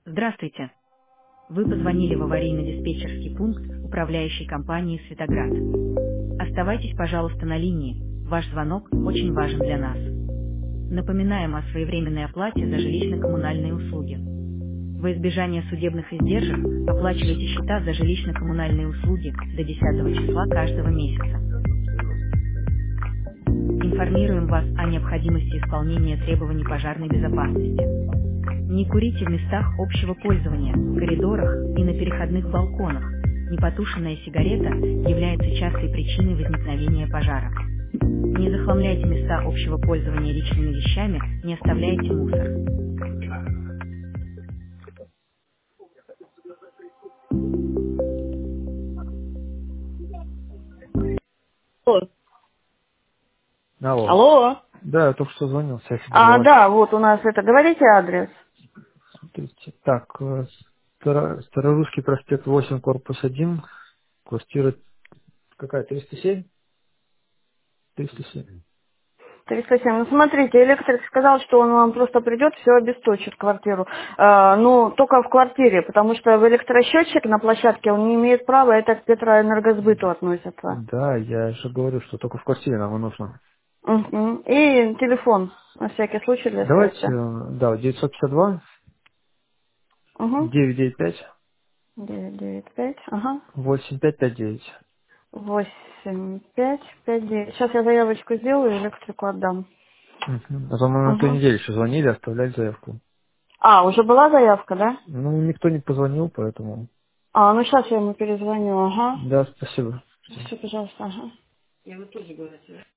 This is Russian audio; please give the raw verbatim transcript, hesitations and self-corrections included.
Здравствуйте. Вы позвонили в аварийно-диспетчерский пункт управляющей компании «Светоград». Оставайтесь, пожалуйста, на линии. Ваш звонок очень важен для нас. Напоминаем о своевременной оплате за жилищно-коммунальные услуги. Во избежание судебных издержек оплачивайте счета за жилищно-коммунальные услуги до десятого числа каждого месяца. Информируем вас о необходимости исполнения требований пожарной безопасности. Не курите в местах общего пользования, в коридорах и на переходных балконах. Непотушенная сигарета является частой причиной возникновения пожара. Не захламляйте места общего пользования личными вещами, не оставляйте мусор. Алло. Алло. Алло. Да, я только что звонил, сейчас А, передавать. да, вот у нас это. Говорите адрес. Смотрите. Так, э, Старо- Старорусский проспект восемь, корпус один, квартира какая, триста семь? триста семь. триста семь. Ну, смотрите, электрик сказал, что он вам просто придет, все обесточит квартиру. Э, ну, только в квартире, потому что в электросчетчик на площадке он не имеет права, это к Петроэнергосбыту относится. Да, я же говорю, что только в квартире нам и нужно. Мгм. И телефон, на всякий случай для Давайте, связи. э, да, девятьсот пятьдесят два Угу. девятьсот девяносто пять девять девять пять, ага. восемь пять пять девять. восемь пять пять девять. Сейчас я заявочку сделаю, электрику отдам. Мгм. А по-моему, на той Угу. неделе еще звонили, оставляли заявку. А, уже была заявка, да? Ну, никто не позвонил, поэтому... А, ну сейчас я ему перезвоню, ага. Да, спасибо. Все, пожалуйста, ага. Я вот тоже говорю.